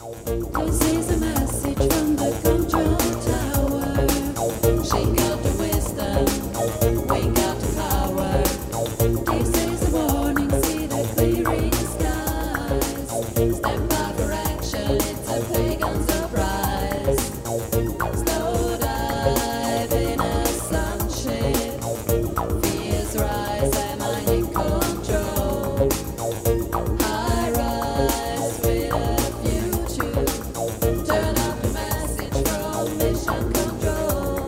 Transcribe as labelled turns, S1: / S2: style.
S1: This is a message from the control tower. Shake out the wisdom, wake up the power. This is a warning, see the clearing skies. Step up for action, it's a pagan surprise. Slow dive in a sunship. Fears rise, am I in control? High rise with a future. Turn up the message from mission control.